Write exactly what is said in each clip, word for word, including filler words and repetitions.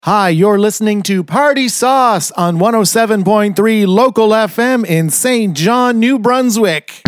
Hi, you're listening to Party Sauce on one oh seven point three Local F M in Saint John, New Brunswick.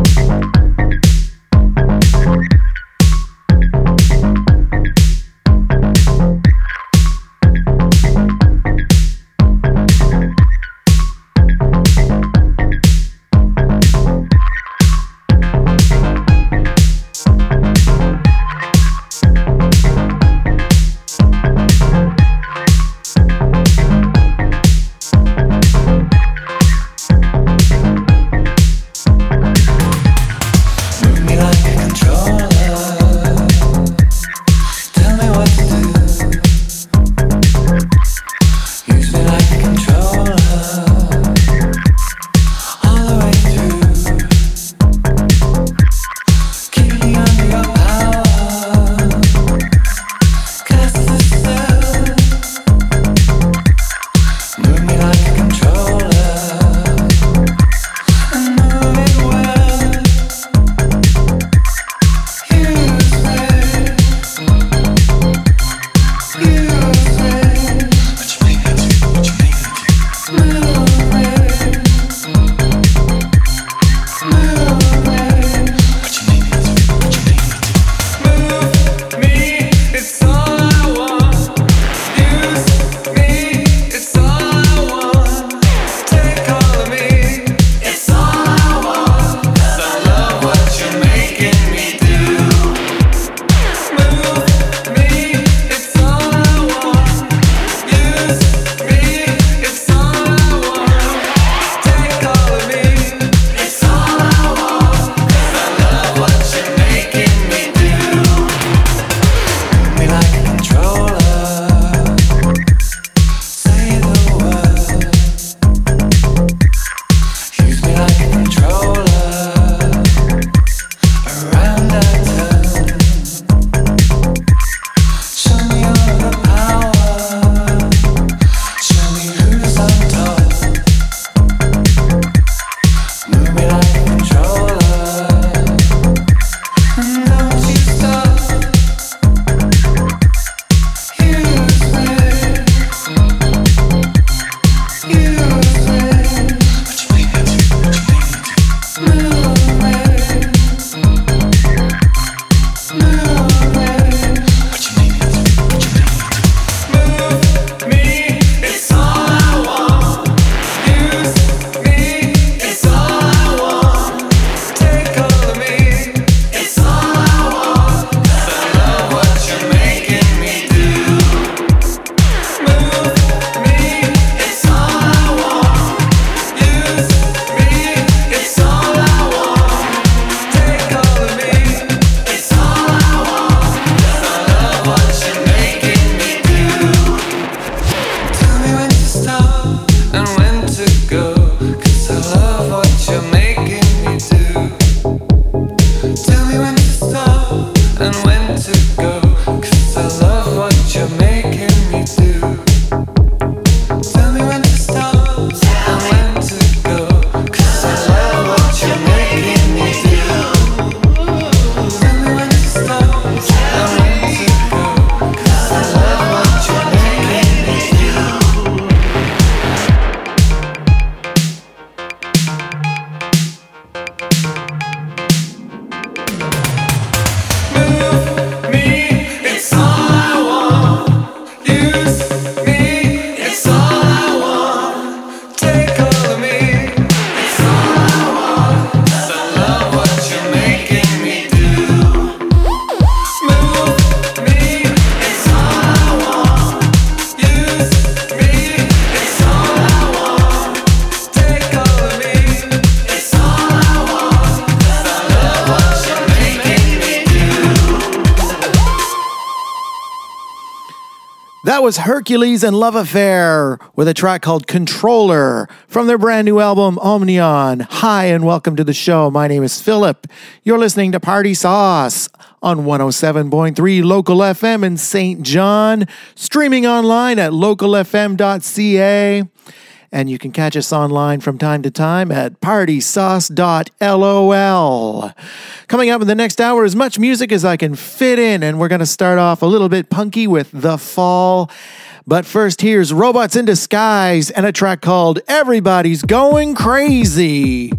That was Hercules and Love Affair with a track called Controller from their brand new album Omnion. Hi and welcome to the show. My name is Philip. You're listening to Party Sauce on one oh seven point three Local F M in Saint John, streaming online at local f m dot c a. And you can catch us online from time to time at party sauce dot lol. Coming up in the next hour, as much music as I can fit in, and we're going to start off a little bit punky with The Fall But first, here's Robots in Disguise and a track called Everybody's Going Crazy.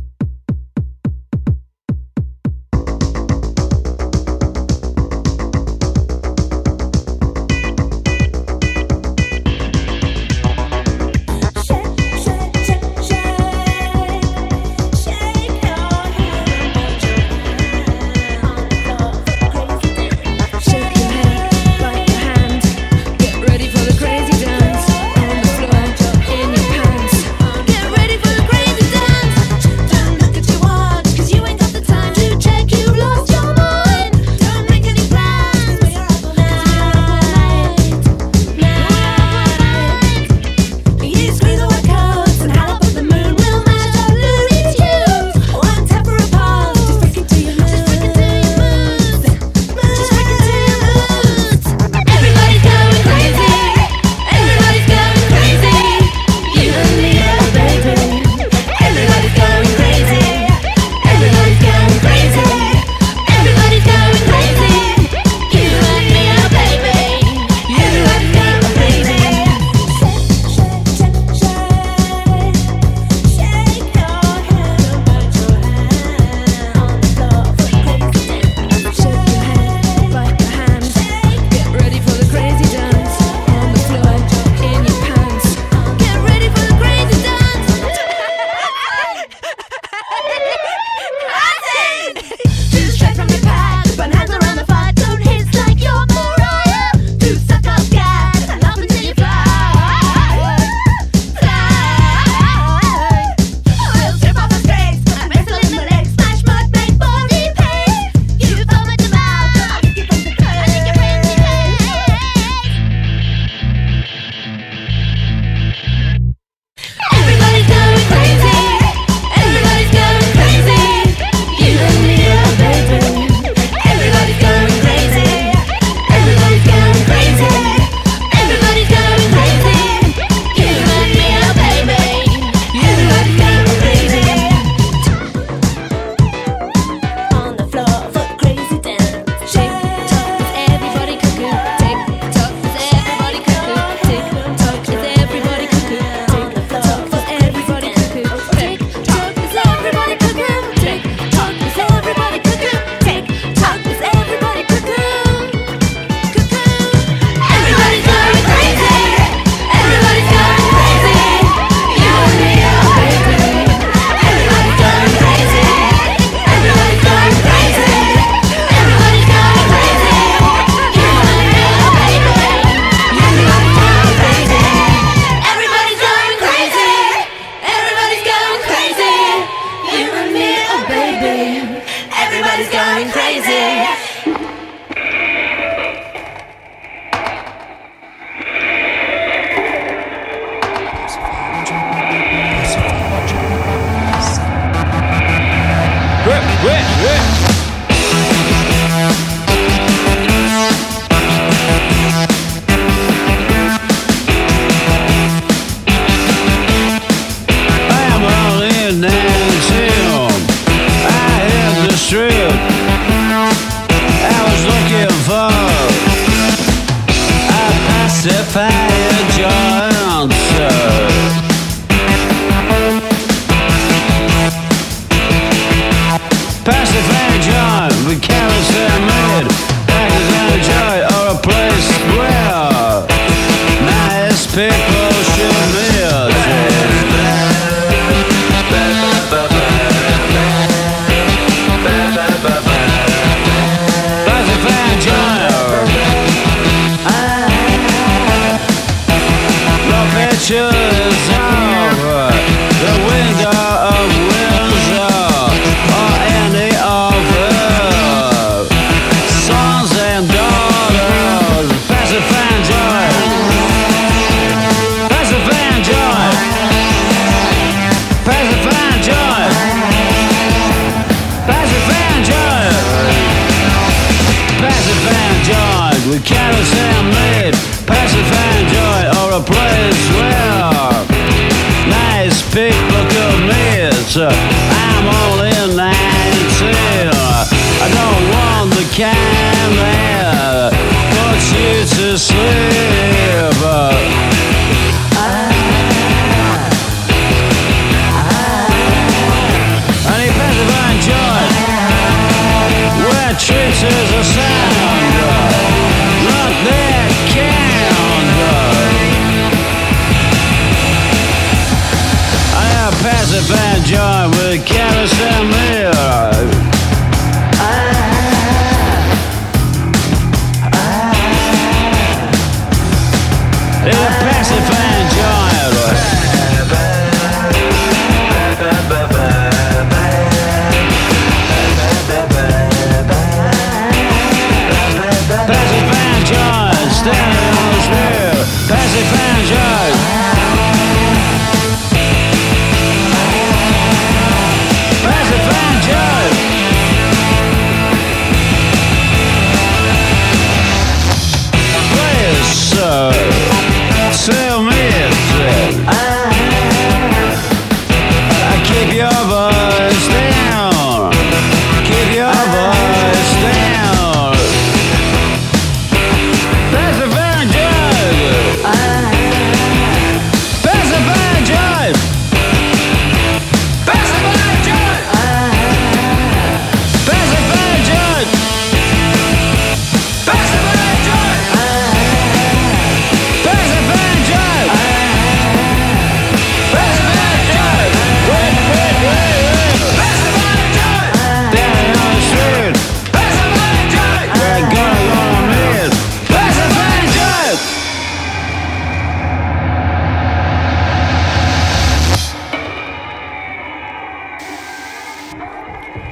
With carousel made, passive and joy, or a place where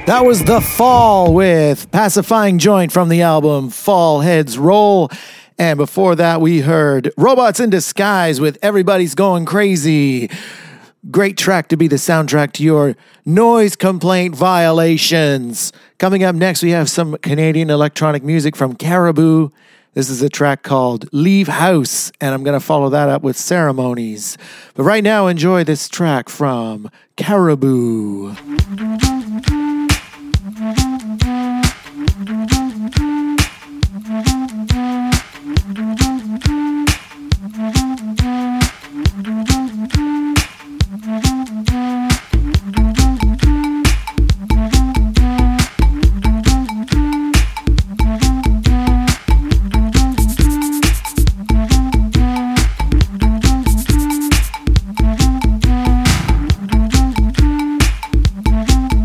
That was The Fall with Pacifying Joint from the album Fall Heads Roll. And before that, we heard Robots in Disguise with Everybody's Going Crazy. Great track to be the soundtrack to your noise complaint violations. Coming up next, we have some Canadian electronic music from Caribou. This is a track called Leave House, and I'm going to follow that up with Ceremonies. But right now, enjoy this track from Caribou. Thank you.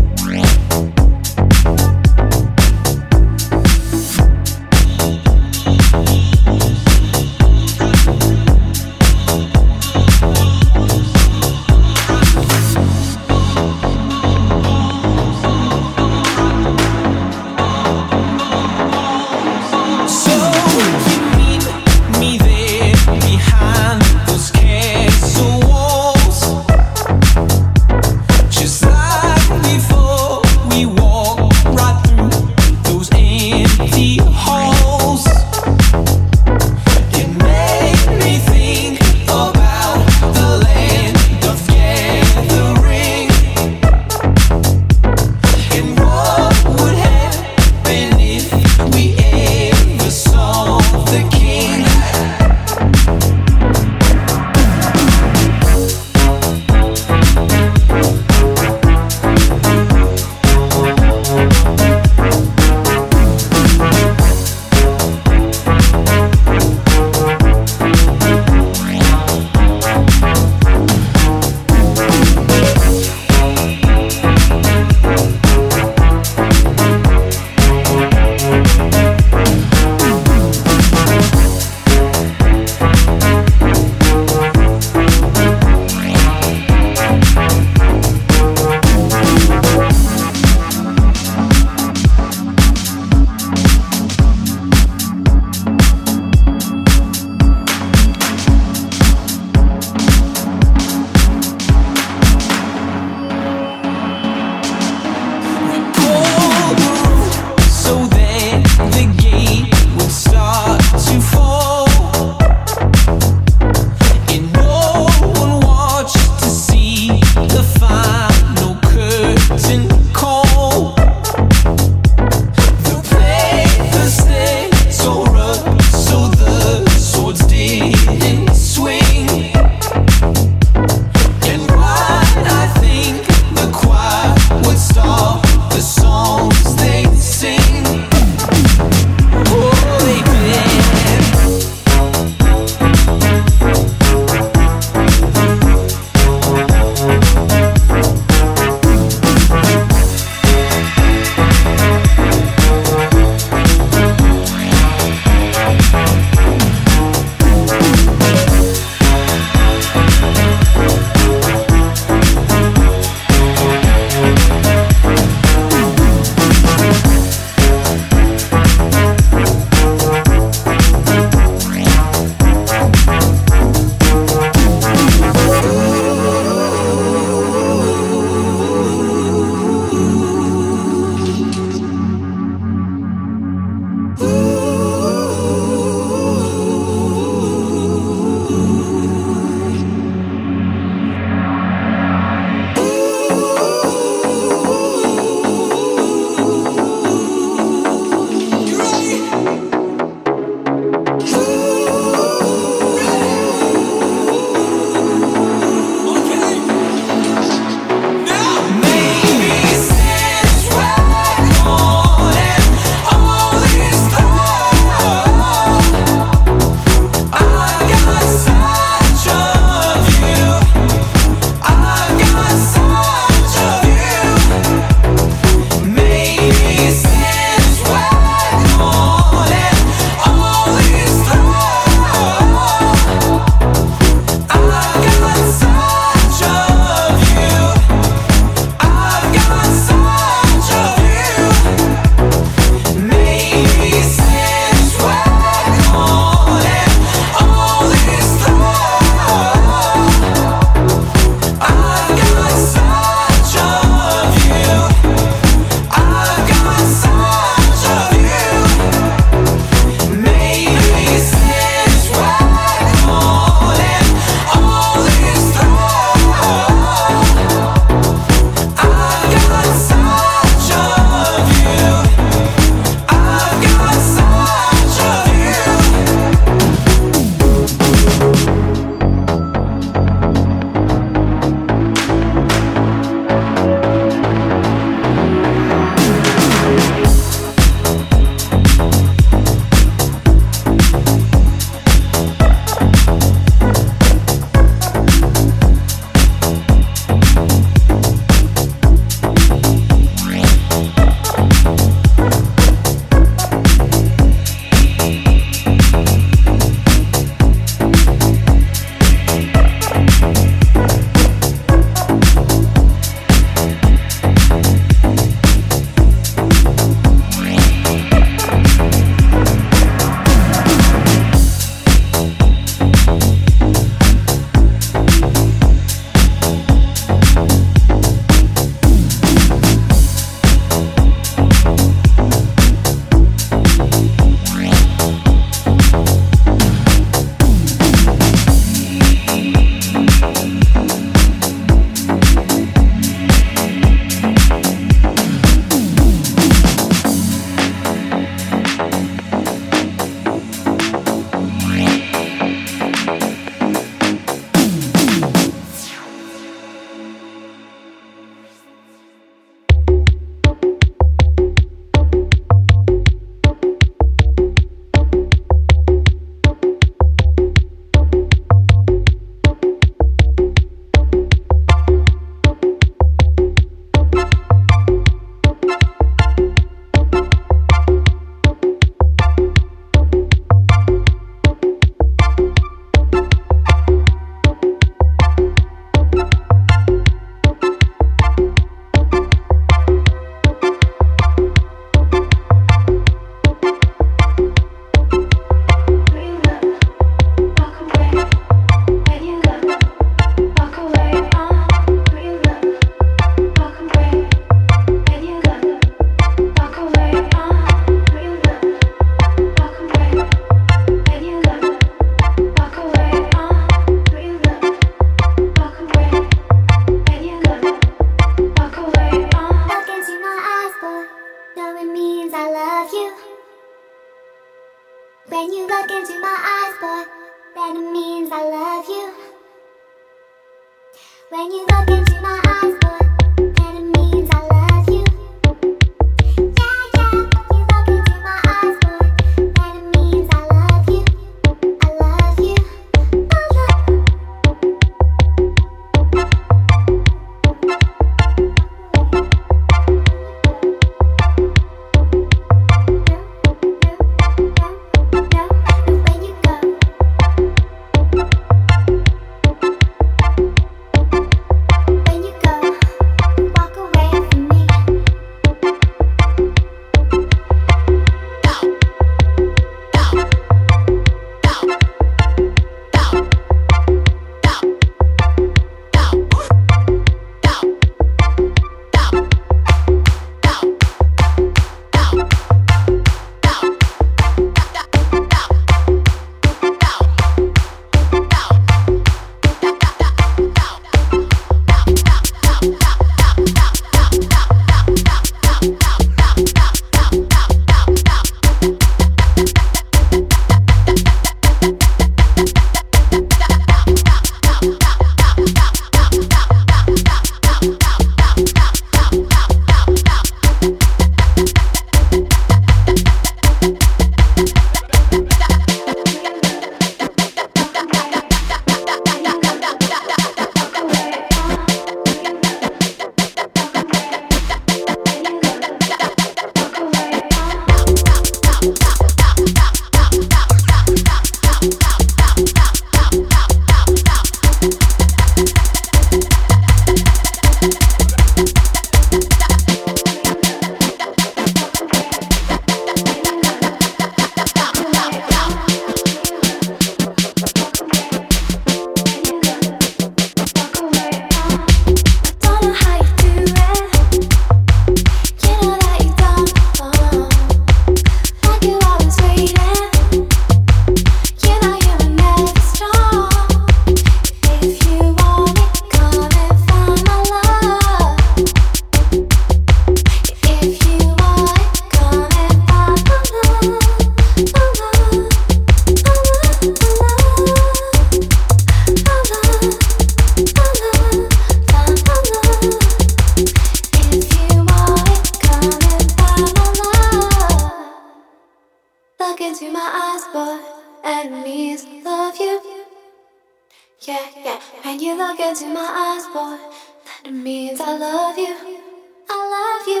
Yeah, yeah. When you look into my eyes, boy, that means I love you. I love you.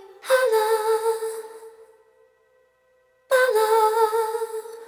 I love. I love.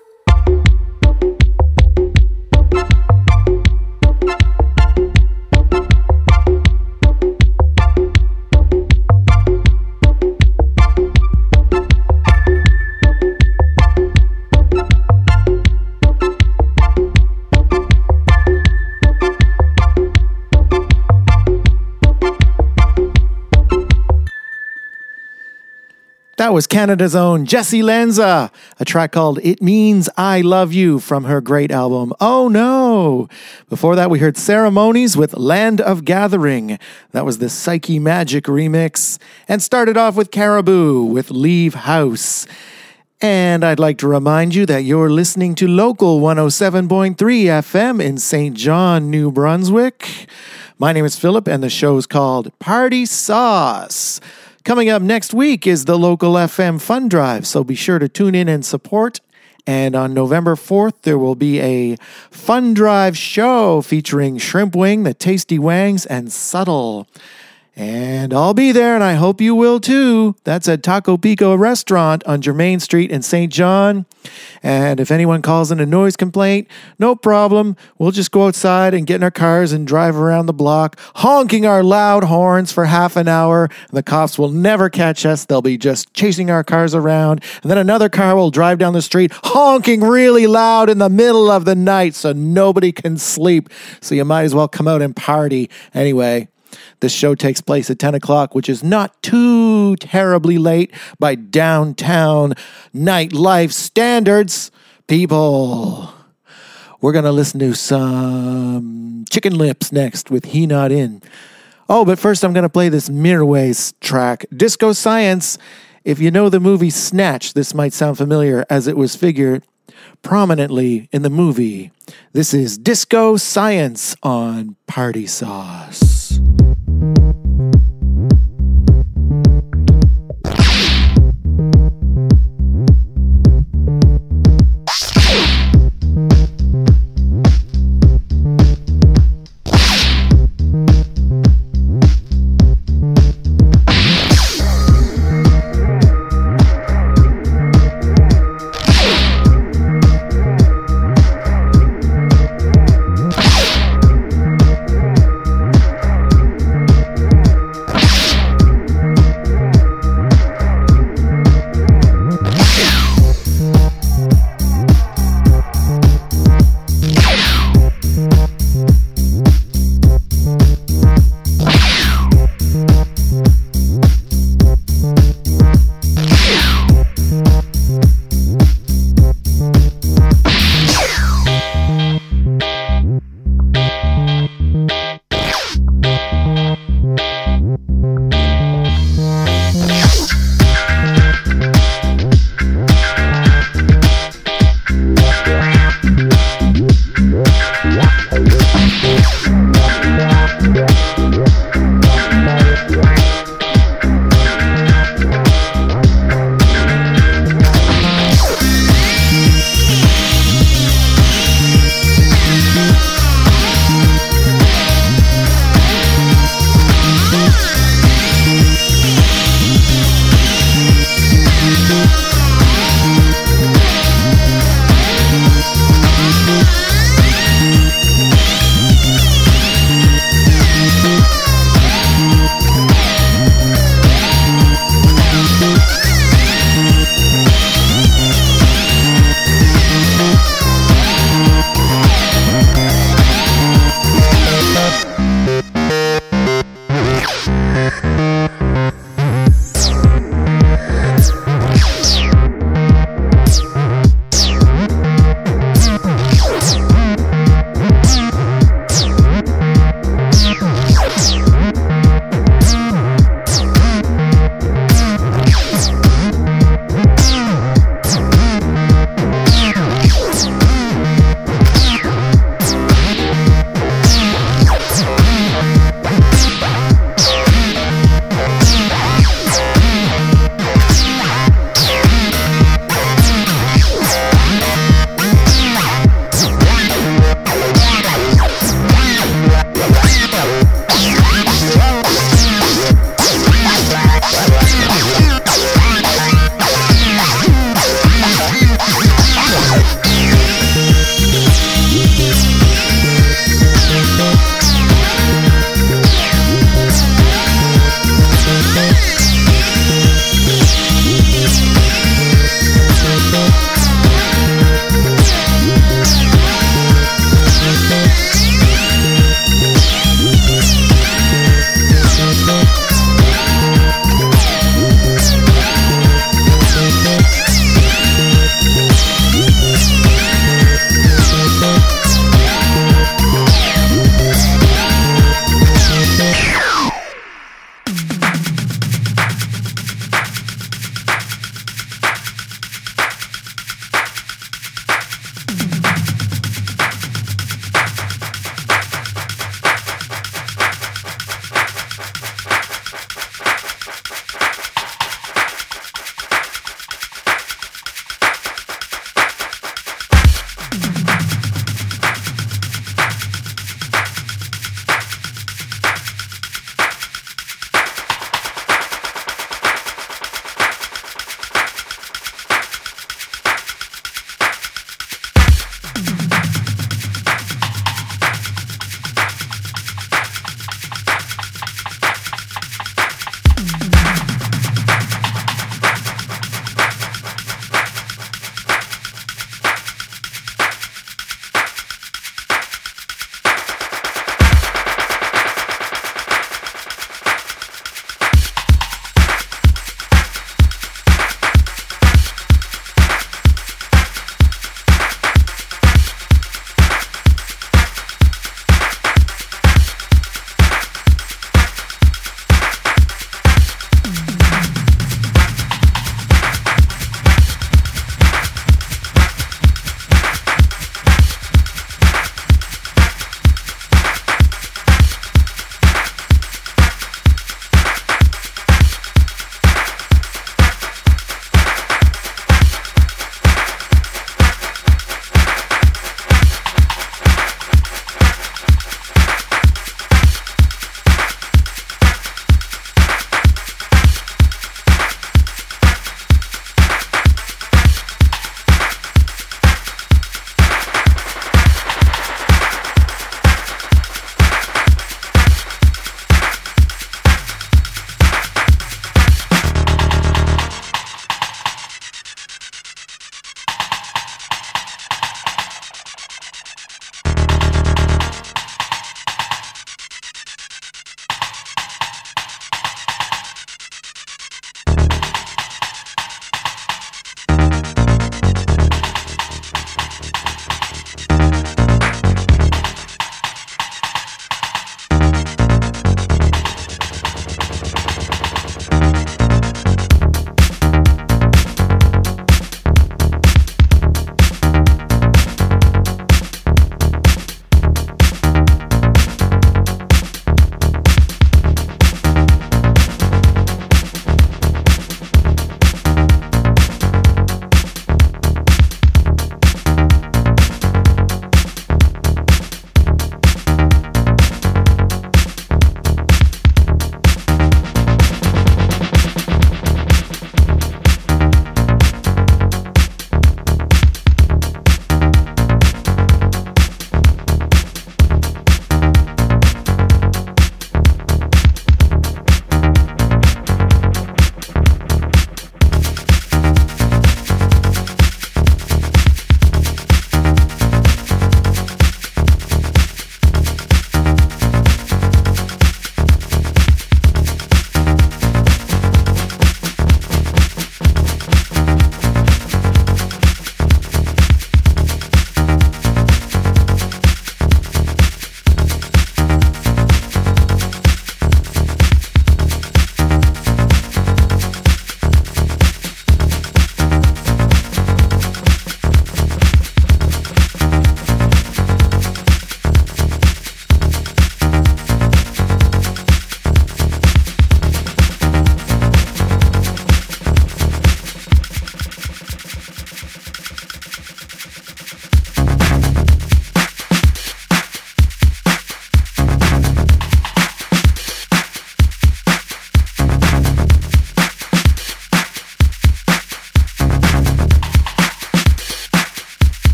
That was Canada's own Jessie Lanza, a track called It Means I Love You from her great album, Oh No. Before that, we heard Ceremonies with Land of Gathering. That was the Psyche Magic remix. And started off with Caribou with Leave House. And I'd like to remind you that you're listening to Local one oh seven point three F M in Saint John, New Brunswick. My name is Philip, and the show's called Party Sauce. Coming up next week is the Local F M Fun Drive, so be sure to tune in and support. And on November fourth, there will be a Fun Drive show featuring Shrimp Wing, the Tasty Wangs, and Subtle. And I'll be there, and I hope you will too. That's at Taco Pico Restaurant on Germain Street in Saint John. And if anyone calls in a noise complaint, no problem. We'll just go outside and get in our cars and drive around the block, honking our loud horns for half an hour. The cops will never catch us. They'll be just chasing our cars around. And then another car will drive down the street, honking really loud in the middle of the night so nobody can sleep. So you might as well come out and party. Anyway, this show takes place at ten o'clock, which is not too terribly late by downtown nightlife standards. People, we're going to listen to some Chicken Lips next with He Not In. Oh, but first I'm going to play this Mirwais track, Disco Science. If you know the movie Snatch, this might sound familiar as it was figured prominently in the movie. This is Disco Science on Party Sauce.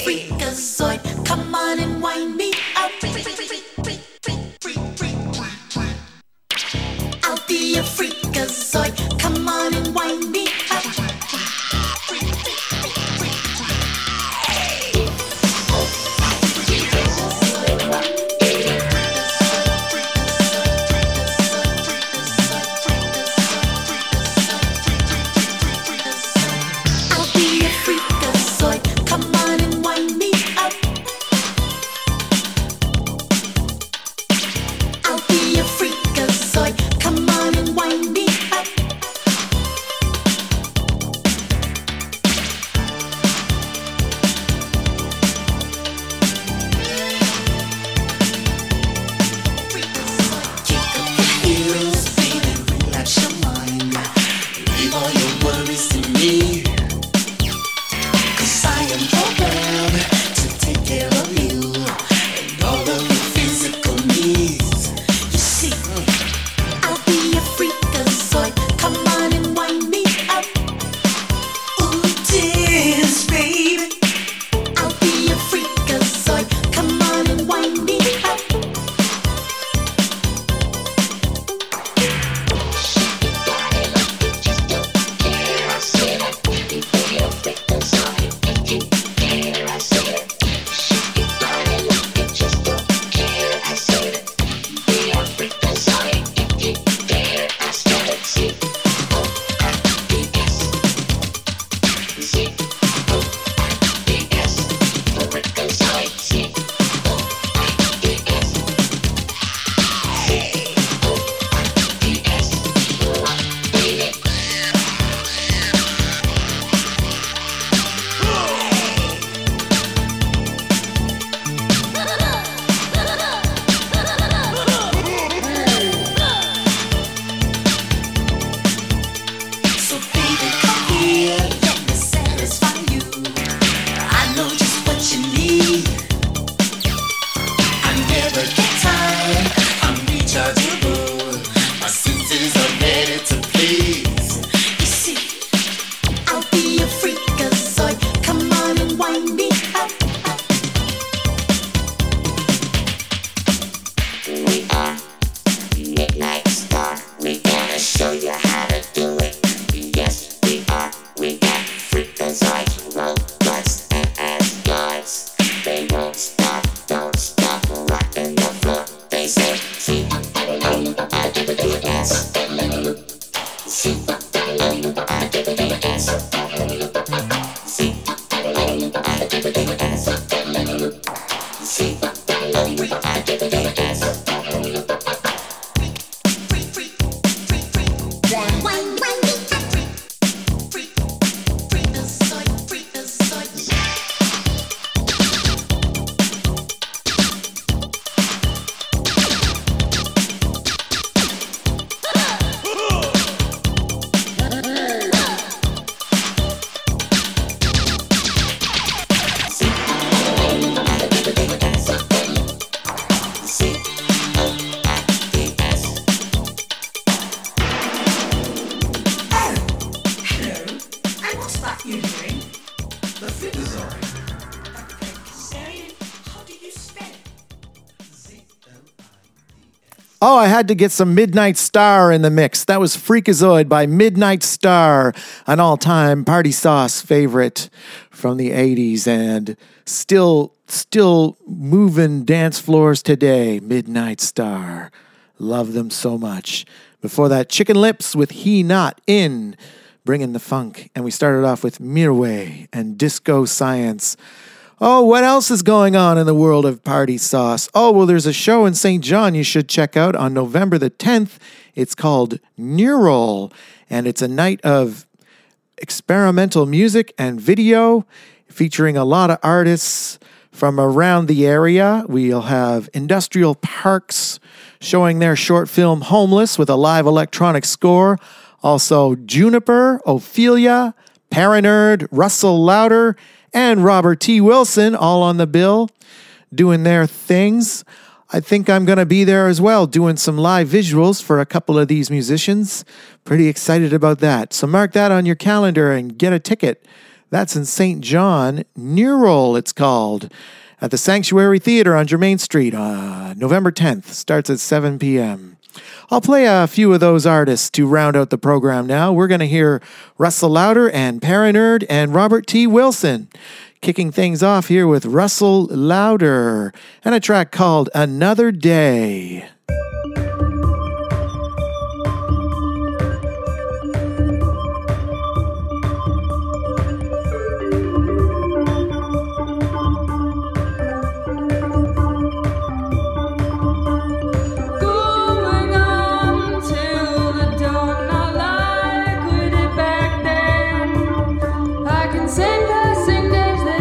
freakazoid. Come on and wind me up. I'll be a freakazoid. Come on and wind me up. Oh, I had to get some Midnight Star in the mix. That was Freakazoid by Midnight Star, an all-time Party Sauce favorite from the eighties and still still moving dance floors today. Midnight Star. Love them so much. Before that, Chicken Lips with He Not In, bringing the funk. And we started off with Mirway and Disco Science. Oh, what else is going on in the world of Party Sauce? Oh, well, there's a show in Saint John you should check out on November the tenth. It's called Neural, and it's a night of experimental music and video featuring a lot of artists from around the area. We'll have Industrial Parks showing their short film Homeless with a live electronic score. Also, Juniper, Ophelia, Paranerd, Russell Louder, and Robert T. Wilson, all on the bill, doing their things. I think I'm going to be there as well, doing some live visuals for a couple of these musicians. Pretty excited about that. So mark that on your calendar and get a ticket. That's in Saint John, Neural it's called, at the Sanctuary Theater on Germain Street, uh, November tenth. Starts at seven p.m. I'll play a few of those artists to round out the program now. We're going to hear Russell Lauder and Paranerd and Robert T. Wilson. Kicking things off here with Russell Lauder and a track called Another Day.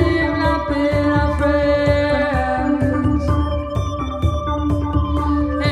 And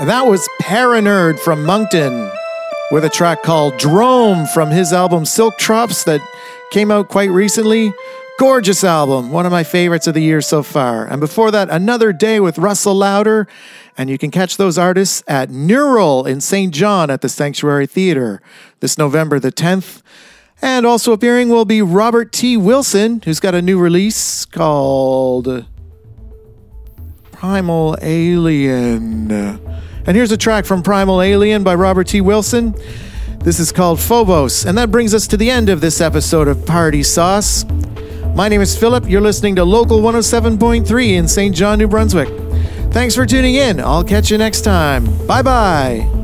And that was Paranerd from Moncton with a track called Drome from his album Silk Trops that came out quite recently. Gorgeous album, one of my favorites of the year so far. And before that, Another Day with Russell Lauder. And you can catch those artists at Neural in Saint John at the Sanctuary Theatre this November the tenth. And also appearing will be Robert T. Wilson, who's got a new release called Primal Alien. And here's a track from Primal Alien by Robert T. Wilson. This is called Phobos. And that brings us to the end of this episode of Party Sauce. My name is Philip. You're listening to Local one oh seven point three in Saint John, New Brunswick. Thanks for tuning in. I'll catch you next time. Bye-bye.